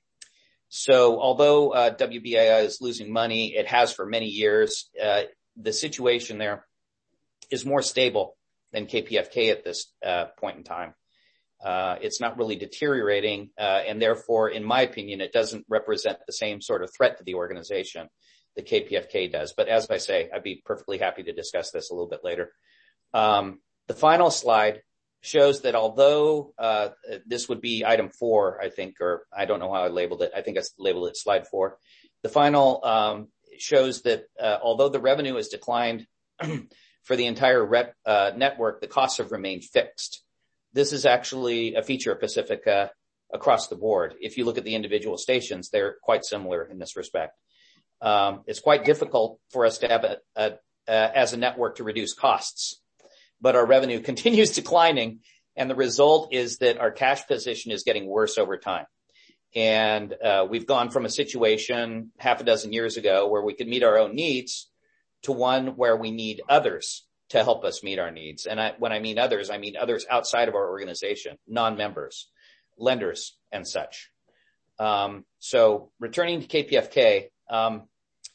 so although, uh, W B A I is losing money, it has for many years, uh, the situation there is more stable than K P F K at this, uh, point in time. Uh, it's not really deteriorating, uh, and therefore, in my opinion, it doesn't represent the same sort of threat to the organization the K P F K does. But as I say, I'd be perfectly happy to discuss this a little bit later. Um, the final slide shows that although uh, this would be item four, I think, or I don't know how I labeled it. I think I labeled it slide four. The final um, shows that uh, although the revenue has declined for the entire rep, uh, network, the costs have remained fixed. This is actually a feature of Pacifica across the board. If you look at the individual stations, they're quite similar in this respect. Um, it's quite difficult for us to have a, a, a, as a network to reduce costs, but our revenue continues declining. And the result is that our cash position is getting worse over time. And, uh, we've gone from a situation half a dozen years ago where we could meet our own needs to one where we need others to help us meet our needs. And I, when I mean others, I mean others outside of our organization, non-members, lenders, and such. Um, so returning to K P F K, um,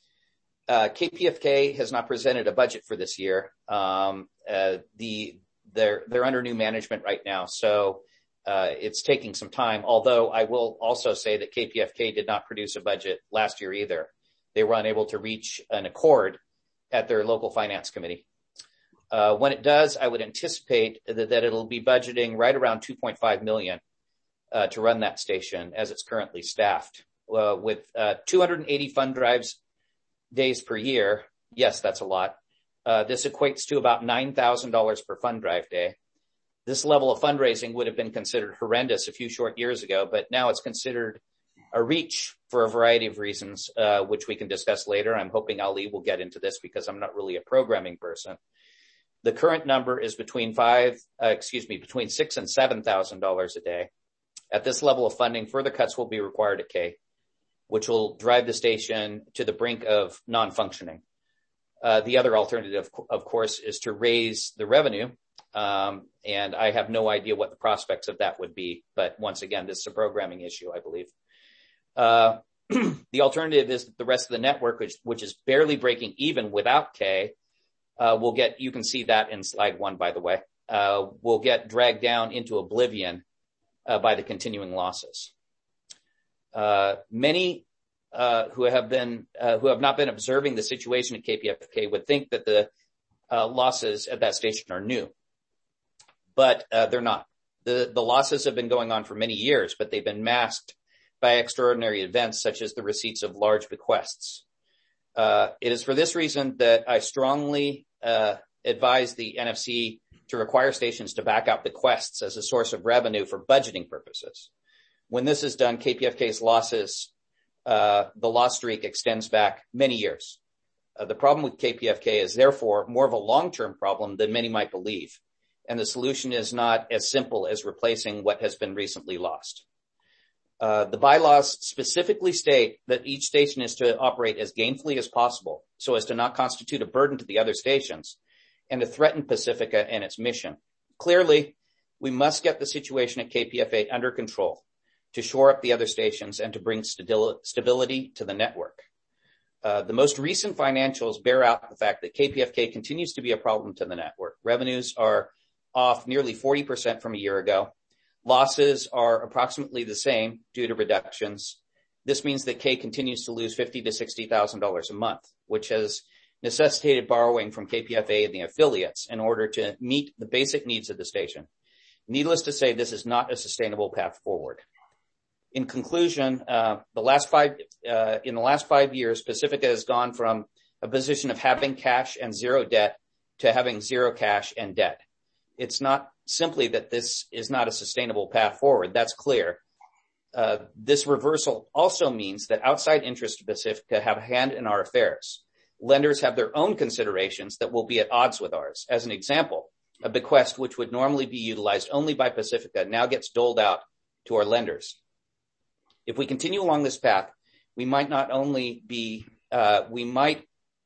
Uh, K P F K has not presented a budget for this year. Um, uh, the, they're, they're under new management right now. So, uh, it's taking some time. Although I will also say that K P F K did not produce a budget last year either. They were unable to reach an accord at their local finance committee. Uh, when it does, I would anticipate that, that it'll be budgeting right around two point five million, uh, to run that station as it's currently staffed, uh, with, uh, two hundred eighty fund drives days per year. Yes, that's a lot. Uh, this equates to about nine thousand dollars per fund drive day. This level of fundraising would have been considered horrendous a few short years ago, but now it's considered a reach for a variety of reasons, uh, which we can discuss later. I'm hoping Ali will get into this because I'm not really a programming person. The current number is between five, uh, excuse me, between six and seven thousand dollars a day. At this level of funding, further cuts will be required at K, which will drive the station to the brink of non-functioning. Uh, the other alternative, of course, is to raise the revenue. Um, and I have no idea what the prospects of that would be. But once again, this is a programming issue, I believe. Uh, the alternative is that the rest of the network, which, which is barely breaking even without K, uh, will get, you can see that in slide one, by the way, uh, will get dragged down into oblivion, uh, by the continuing losses. Uh, many, uh, who have been, uh, who have not been observing the situation at K P F K would think that the, uh, losses at that station are new, but, uh, they're not. The, the losses have been going on for many years, but they've been masked by extraordinary events such as the receipts of large bequests. Uh, it is for this reason that I strongly uh, advise the N F C to require stations to back out bequests as a source of revenue for budgeting purposes. When this is done, K P F K's losses, uh, the loss streak extends back many years. Uh, the problem with K P F K is therefore more of a long-term problem than many might believe, and the solution is not as simple as replacing what has been recently lost. Uh, the bylaws specifically state that each station is to operate as gainfully as possible so as to not constitute a burden to the other stations and to threaten Pacifica and its mission. Clearly, we must get the situation at K P F A under control to shore up the other stations and to bring stability to the network. Uh, the most recent financials bear out the fact that K P F K continues to be a problem to the network. Revenues are off nearly forty percent from a year ago. Losses are approximately the same due to reductions. This means that K continues to lose fifty thousand to sixty thousand dollars a month, which has necessitated borrowing from K P F A and the affiliates in order to meet the basic needs of the station. Needless to say, this is not a sustainable path forward. In conclusion, uh, the last five, uh, in the last five years, Pacifica has gone from a position of having cash and zero debt to having zero cash and debt. It's not simply that this is not a sustainable path forward. That's clear. Uh, this reversal also means that outside interests of Pacifica have a hand in our affairs. Lenders have their own considerations that will be at odds with ours. As an example, a bequest which would normally be utilized only by Pacifica now gets doled out to our lenders. If we continue along this path, we might not only be, uh, we might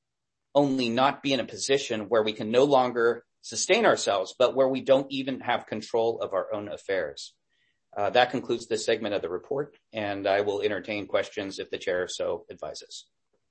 only not be in a position where we can no longer sustain ourselves, but where we don't even have control of our own affairs. Uh, that concludes this segment of the report, and I will entertain questions if the chair so advises.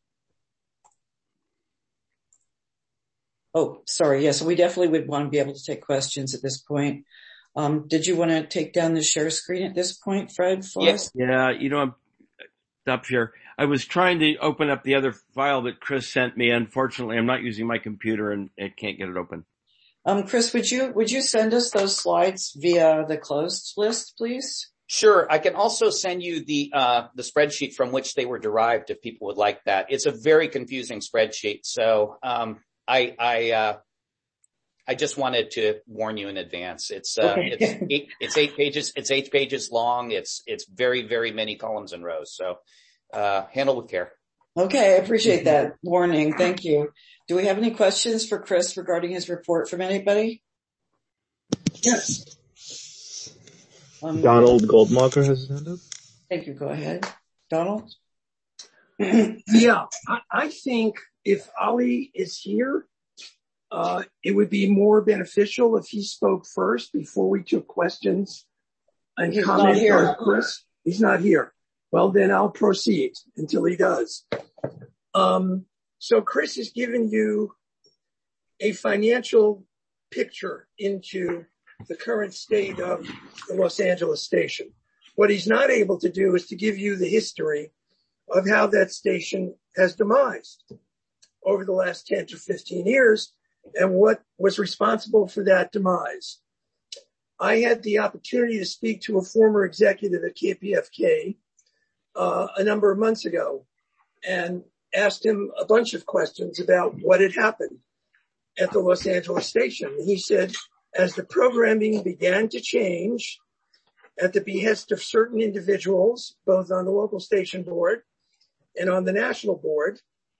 Oh, sorry. Yes, we definitely would want to be able to take questions at this point. Um, did you want to take down the share screen at this point, Fred, for yes. us? Yeah, you know, I'm up here. I was trying to open up the other file that Chris sent me. Unfortunately, I'm not using my computer and I can't get it open. Um, Chris, would you, would you send us those slides via the closed list, please? Sure. I can also send you the, uh, the spreadsheet from which they were derived if people would like that. It's a very confusing spreadsheet. So, um, I, I, uh, I just wanted to warn you in advance. It's, uh, okay. it's eight, it's eight pages, it's eight pages long. It's, it's very, very many columns and rows. So, uh, handle with care. Okay. I appreciate that warning. Thank you. Do we have any questions for Chris regarding his report from anybody? Yes. Um, Donald Goldmacher has his hand up. Thank you. Go ahead. Donald? Yeah, I, I think if Ali is here, uh, it would be more beneficial if he spoke first before we took questions and He's comment not here. on Chris. He's not here. Well, then I'll proceed until he does. Um, so Chris has given you a financial picture into the current state of the Los Angeles station. What he's not able to do is to give you the history of how that station has demised over the last ten to fifteen years and what was responsible for that demise. I had the opportunity to speak to a former executive at K P F K uh, a number of months ago and asked him a bunch of questions about what had happened at the Los Angeles station. He said, as the programming began to change at the behest of certain individuals, both on the local station board and on the national board,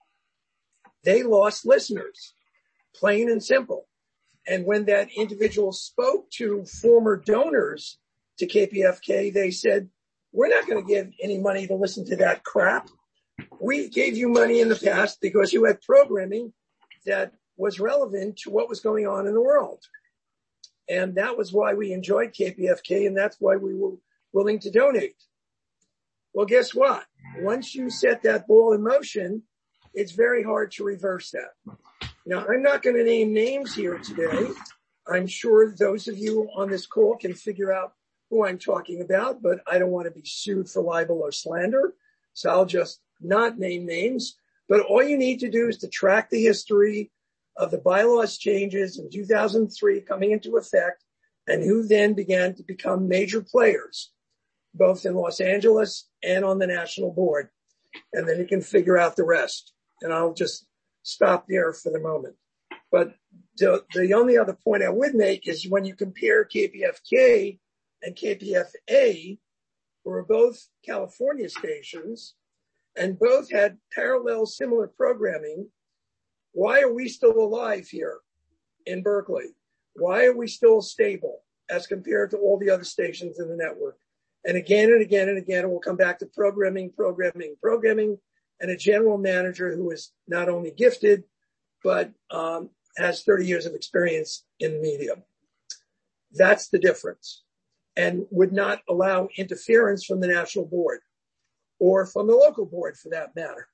they lost listeners, plain and simple. And when that individual spoke to former donors to K P F K, they said, we're not going to give any money to listen to that crap. We gave you money in the past because you had programming that was relevant to what was going on in the world. And that was why we enjoyed K P F K, and that's why we were willing to donate. Well, guess what? Once you set that ball in motion, it's very hard to reverse that. Now, I'm not going to name names here today. I'm sure those of you on this call can figure out who I'm talking about, but I don't want to be sued for libel or slander, so I'll just not name names. But all you need to do is to track the history of the bylaws changes in two thousand three coming into effect, and who then began to become major players, both in Los Angeles and on the national board. And then you can figure out the rest. And I'll just stop there for the moment. But the, the only other point I would make is when you compare K P F K and K P F A, who are both California stations and both had parallel similar programming, why are we still alive here in Berkeley? Why are we still stable as compared to all the other stations in the network? And again and again and again, we'll come back to programming, programming, programming, and a general manager who is not only gifted, but um, has thirty years of experience in media. That's the difference, and would not allow interference from the national board or from the local board for that matter.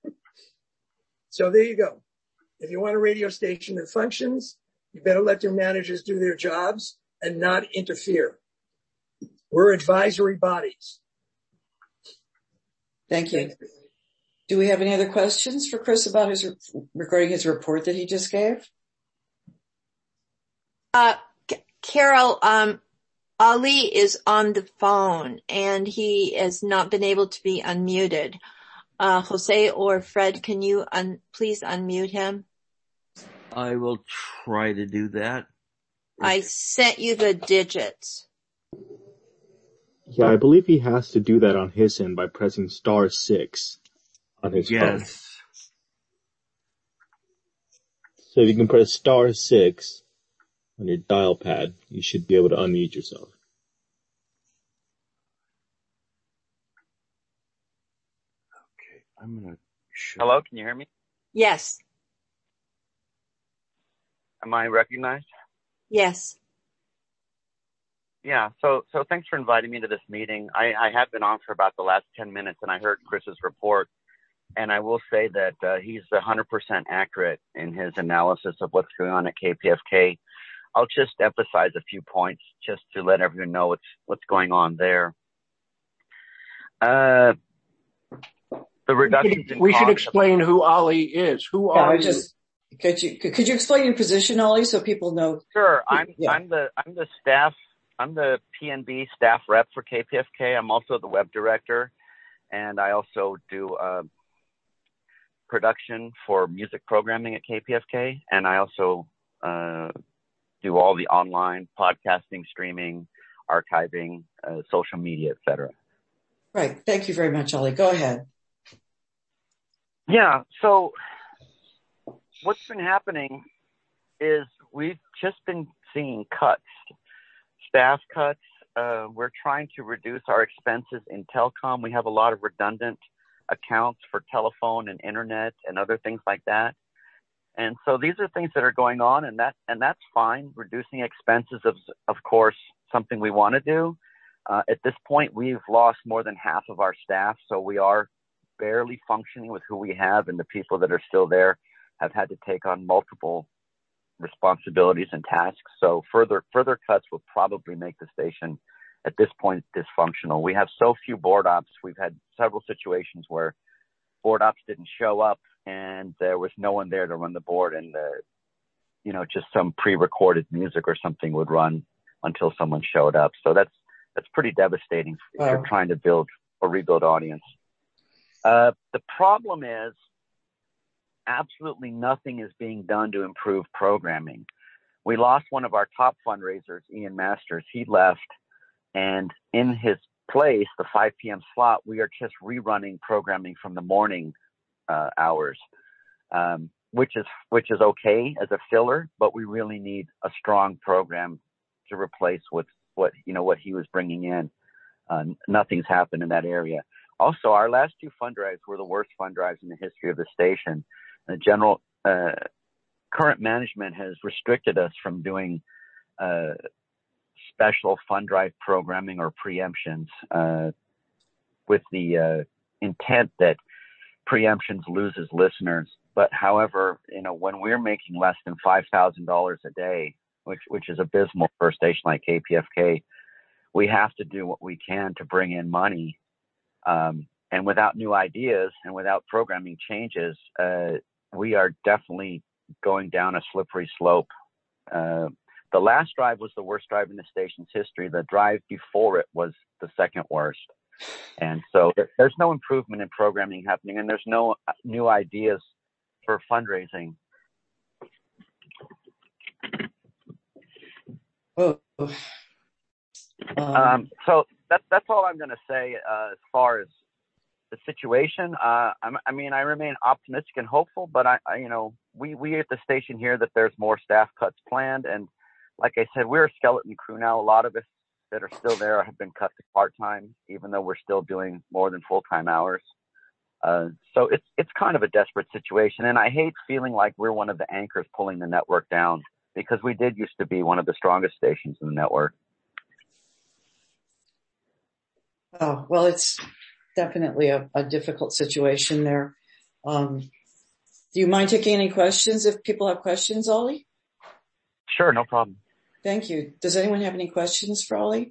So there you go. If you want a radio station that functions, you better let your managers do their jobs and not interfere. We're advisory bodies. Thank you. Do we have any other questions for Chris about his, regarding his report that he just gave? Uh, Carol, um, Ali is on the phone and he has not been able to be unmuted. Uh, Jose or Fred, can you un- please unmute him? I will try to do that. I sent you the digits. Yeah, I believe he has to do that on his end by pressing star six on his yes. phone. So if you can press star six on your dial pad, you should be able to unmute yourself. Okay, I'm gonna show. Hello, can you hear me? Yes. Am I recognized? Yes. Yeah, so so thanks for inviting me to this meeting. I, I have been on for about the last ten minutes, and I heard Chris's report, and I will say that uh, he's one hundred percent accurate in his analysis of what's going on at K P F K. I'll just emphasize a few points just to let everyone know what's what's going on there. Uh, the reductions in we should costs- explain who Ali is. Who yeah, are I you? just could you could you explain your position, Ollie, so people know? Sure, I'm yeah. I'm the I'm the staff. I'm the P N B staff rep for K P F K. I'm also the web director, and I also do uh, production for music programming at K P F K, and I also uh, do all the online podcasting, streaming, archiving, uh, social media, et cetera. Right. Thank you very much, Ollie. Go ahead. Yeah. So what's been happening is we've just been seeing cuts. Staff cuts. Uh, we're trying to reduce our expenses in telecom. We have a lot of redundant accounts for telephone and internet and other things like that. And so these are things that are going on, and that and that's fine. Reducing expenses is, of course, something we want to do. Uh, at this point, we've lost more than half of our staff, so we are barely functioning with who we have, and the people that are still there have had to take on multiple responsibilities and tasks. So further further cuts will probably make the station at this point dysfunctional. We have so few board ops. We've had several situations where board ops didn't show up and there was no one there to run the board, and uh, you know, just some pre-recorded music or something would run until someone showed up. So that's that's pretty devastating if Wow. you're trying to build or rebuild audience. Uh, the problem is absolutely nothing is being done to improve programming. We lost one of our top fundraisers, Ian Masters. He left, And in his place, the five p.m. slot, we are just rerunning programming from the morning uh, hours, um, which is which is okay as a filler, but we really need a strong program to replace what what you know what he was bringing in. Uh, nothing's happened in that area. Also, our last two fund drives were the worst fund drives in the history of the station. The general uh, current management has restricted us from doing uh, special fund drive programming or preemptions uh, with the uh, intent that preemptions loses listeners. But however, you know, when we're making less than five thousand dollars a day, which which is abysmal for a station like K P F K, we have to do what we can to bring in money. Um, and without new ideas and without programming changes, uh, we are definitely going down a slippery slope. Uh, the last drive was the worst drive in the station's history. The drive before it was the second worst. And so there's no improvement in programming happening, and there's no new ideas for fundraising. Oh. Um, um, so that's that's all I'm going to say uh, as far as the situation. Uh, I'm, I mean, I remain optimistic and hopeful, but I, I, you know, we we at the station hear that there's more staff cuts planned, and like I said, we're a skeleton crew now. A lot of us that are still there have been cut to part time, even though we're still doing more than full time hours. Uh, so it's it's kind of a desperate situation, and I hate feeling like we're one of the anchors pulling the network down, because we did used to be one of the strongest stations in the network. Oh, well, it's definitely a, a difficult situation there. Um, do you mind taking any questions if people have questions, Ollie? Sure, no problem. Thank you. Does anyone have any questions for Ollie?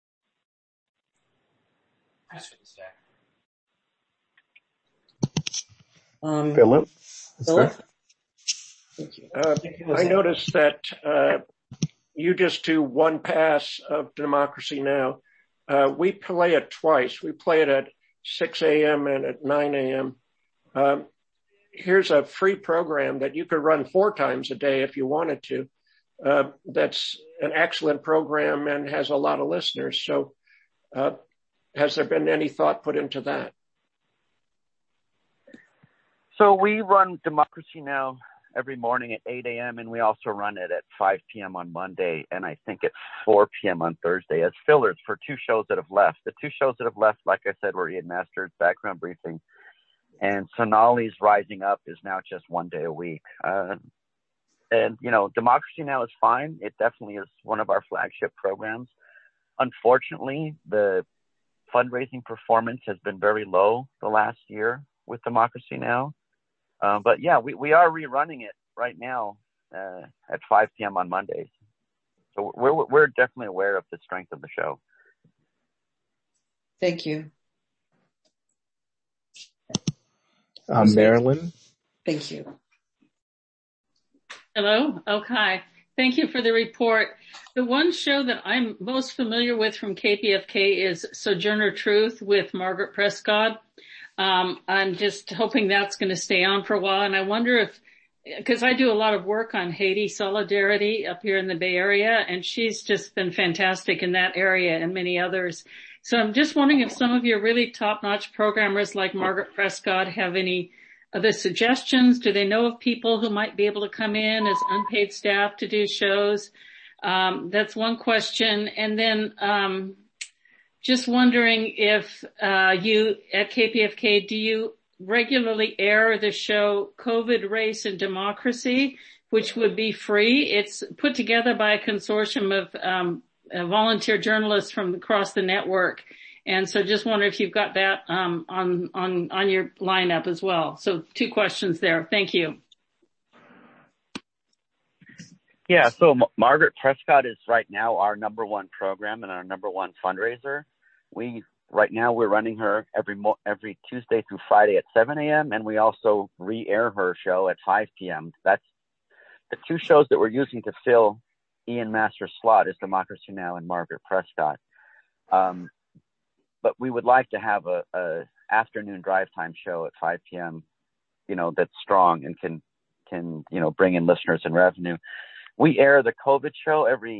Um, Philip? Philip? Thank you. Uh, I noticed that uh, you just do one pass of Democracy Now! Uh, we play it twice. We play it at six a.m. and at nine a.m. Um, here's a free program that you could run four times a day if you wanted to. Uh, that's an excellent program and has a lot of listeners. So uh, has there been any thought put into that? So we run Democracy Now! Every morning at eight a.m. and we also run it at five p.m. on Monday, and I think at four p.m. on Thursday as fillers for two shows that have left. The two shows that have left, like I said, were Ian Masters' Background Briefing, and Sonali's Rising Up is now just one day a week. Uh, and, you know, Democracy Now! Is fine. It definitely is one of our flagship programs. Unfortunately, the fundraising performance has been very low the last year with Democracy Now! Um, but yeah, we, we are rerunning it right now uh, at five p.m. on Mondays. So we're we're definitely aware of the strength of the show. Thank you. Um, Marilyn? Thank you. Hello. Okay. Thank you for the report. The one show that I'm most familiar with from K P F K is Sojourner Truth with Margaret Prescott. Um, I'm just hoping that's going to stay on for a while. And I wonder if, because I do a lot of work on Haiti solidarity up here in the Bay Area, and she's just been fantastic in that area and many others. So I'm just wondering if some of your really top-notch programmers like Margaret Prescott have any other suggestions. Do they know of people who might be able to come in as unpaid staff to do shows? Um, that's one question. And then, um, just wondering if uh you at K P F K, do you regularly air the show COVID, Race, and Democracy, which would be free? It's put together by a consortium of um uh, volunteer journalists from across the network. And so just wonder if you've got that um on on on your lineup as well. So two questions there. Thank you. Yeah, so M- Margaret Prescott is right now our number one program and our number one fundraiser. We right now we're running her every mo- every Tuesday through Friday at seven a.m. and we also re-air her show at five p.m. That's the two shows that we're using to fill Ian Masters' slot is Democracy Now! And Margaret Prescott. Um, but we would like to have a, a afternoon drive time show at five p.m. You know, that's strong and can can you know bring in listeners and revenue. We air the COVID show every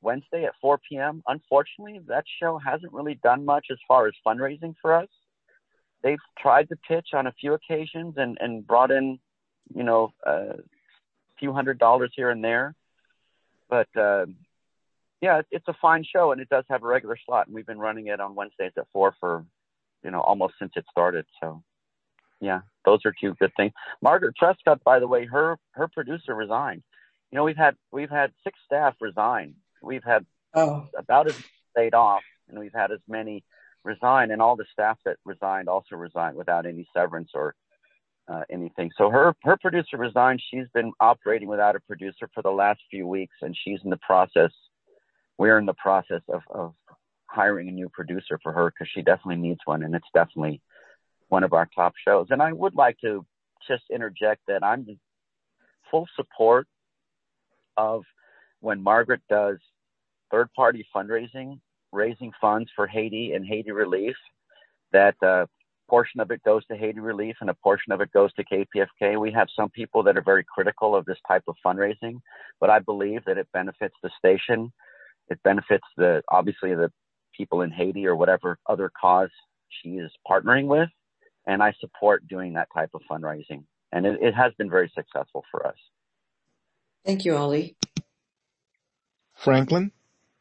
Wednesday at four p.m. Unfortunately, that show hasn't really done much as far as fundraising for us. They've tried to pitch on a few occasions and, and brought in, you know, a few hundred dollars here and there. But, uh, yeah, it's a fine show, and it does have a regular slot. And we've been running it on Wednesdays at four for, you know, almost since it started. So, yeah, those are two good things. Margaret Prescott, by the way, her her producer resigned. You know, we've had we've had six staff resign. We've had oh. about as laid off, and we've had as many resign, and all the staff that resigned also resigned without any severance or uh, anything. So her her producer resigned. She's been operating without a producer for the last few weeks, and she's in the process. We're in the process of, of hiring a new producer for her because she definitely needs one, and it's definitely one of our top shows. And I would like to just interject that I'm in full support of when Margaret does third-party fundraising, raising funds for Haiti and Haiti relief, that a portion of it goes to Haiti relief and a portion of it goes to K P F K. We have some people that are very critical of this type of fundraising, but I believe that it benefits the station. It benefits the, obviously, the people in Haiti or whatever other cause she is partnering with. And I support doing that type of fundraising. And it, it has been very successful for us. Thank you, Ollie. Franklin?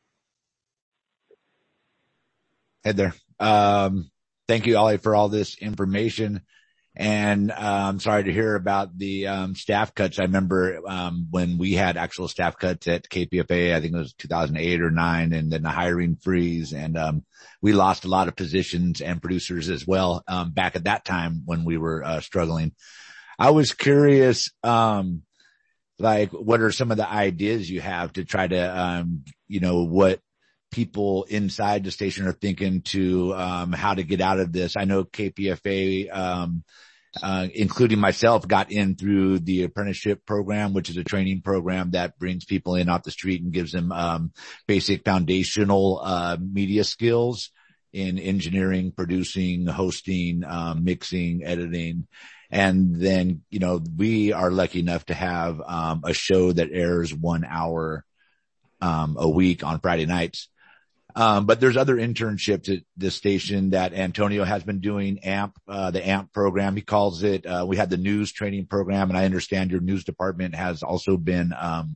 Hey there. Um, thank you, Ollie, for all this information. And uh, I'm sorry to hear about the um, staff cuts. I remember um, when we had actual staff cuts at K P F A, I think it was two thousand eight or nine, and then the hiring freeze. And um, we lost a lot of positions and producers as well um, back at that time when we were uh, struggling. I was curious, um, like, what are some of the ideas you have to try to, um, you know, what people inside the station are thinking to um how to get out of this. I know K P F A, um uh including myself, got in through the apprenticeship program, which is a training program that brings people in off the street and gives them um basic foundational uh media skills in engineering, producing, hosting, um mixing, editing. And then, you know, we are lucky enough to have um a show that airs one hour um a week on Friday nights. Um, but there's other internships at this station that Antonio has been doing, A M P, uh, the A M P program, he calls it. Uh, we had the news training program, and I understand your news department has also been, um,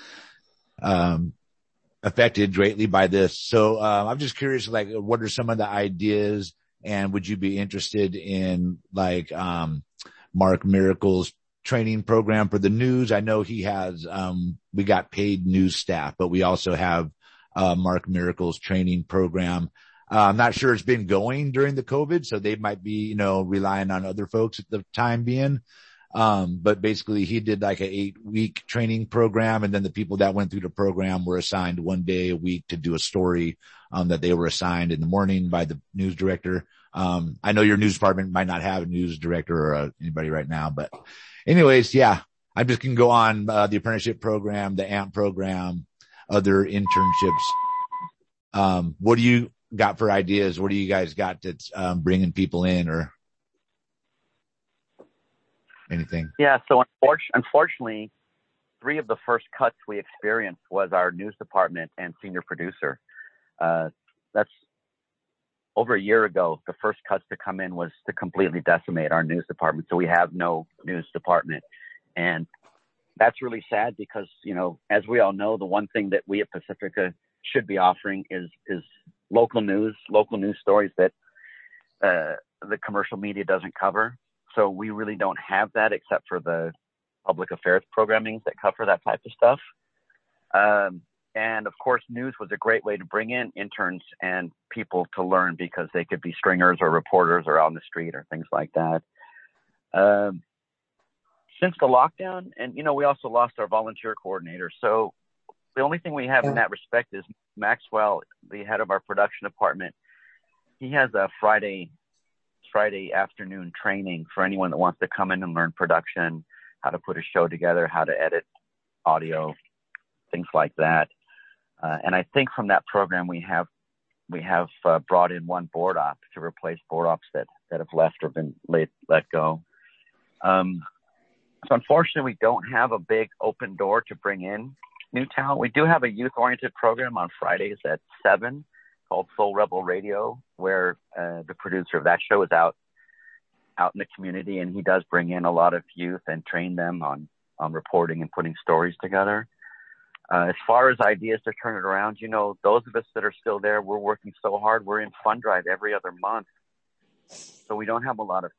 um, affected greatly by this. So, uh, I'm just curious, like, what are some of the ideas, and would you be interested in, like, um, Mark Miracle's training program for the news? I know he has, um, we got paid news staff, but we also have Uh, Mark Miracle's training program. Uh, I'm not sure it's been going during the COVID, so they might be, you know, relying on other folks at the time being. Um, but basically he did like an eight week training program. And then the people that went through the program were assigned one day a week to do a story, um, that they were assigned in the morning by the news director. Um, I know your news department might not have a news director or uh, anybody right now, but anyways, yeah, I'm just going to go on, uh, the apprenticeship program, the A M P program, other internships. Um, what do you got for ideas? What do you guys got that's um, bringing people in or anything? Yeah, so unfortunately, three of the first cuts we experienced was our news department and senior producer. Uh, that's over a year ago. The first cuts to come in was to completely decimate our news department. So we have no news department. And that's really sad because, you know, as we all know, the one thing that we at Pacifica should be offering is, is local news, local news stories that uh, the commercial media doesn't cover. So we really don't have that except for the public affairs programming that cover that type of stuff. Um, and of course, news was a great way to bring in interns and people to learn because they could be stringers or reporters or out on the street or things like that. Um, Since the lockdown, and, you know, we also lost our volunteer coordinator. So the only thing we have in that respect is Maxwell, the head of our production department. He has a Friday, Friday afternoon training for anyone that wants to come in and learn production, how to put a show together, how to edit audio, things like that. Uh, and I think from that program, we have, we have uh, brought in one board op to replace board ops that, that have left or been let, let go. Um, So unfortunately, we don't have a big open door to bring in new talent. We do have a youth-oriented program on Fridays at seven called Soul Rebel Radio, where uh, the producer of that show is out out in the community, and he does bring in a lot of youth and train them on, on reporting and putting stories together. Uh, as far as ideas to turn it around, you know, those of us that are still there, we're working so hard. We're in fund drive every other month. So we don't have a lot of